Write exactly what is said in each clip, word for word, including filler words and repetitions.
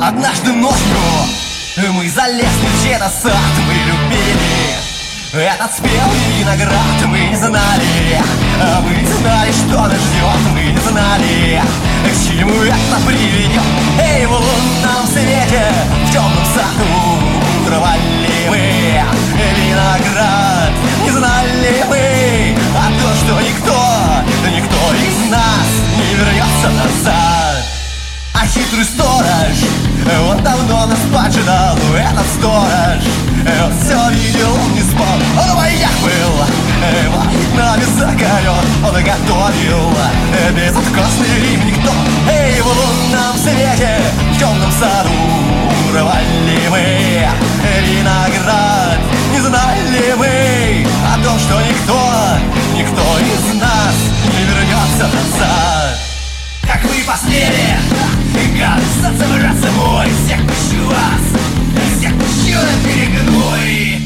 Однажды ночью мы залезли в чей-то сад, мы любили этот спелый виноград, мы не знали, мы не знали, что нас ждет, мы не знали, к чему это приведет. Эй, в лунном свете, в темном саду рвали мы виноград. Не знали мы о том, что никто, никто из нас не вернется назад. А хитрый сторож, он давно нас поджидал. Этот сторож, он все видел, он не спал. Он в боях был, воит нами закален. Он готовил безоткосный Рим. Никто, эй, в лунном свете, в темном саду рвали мы виноград. Не знали мы о том, что никто, никто из нас не вернется назад. Как вы посмели, кажется, собраться мой. Всех пущу вас, всех пущу на перегной.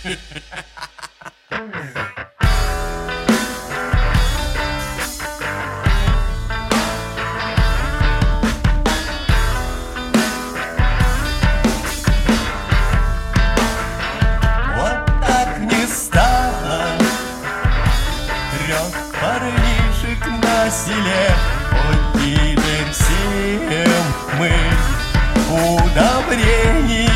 Вот так не стало трех парнишек на селе. Теперь всем мы удобрений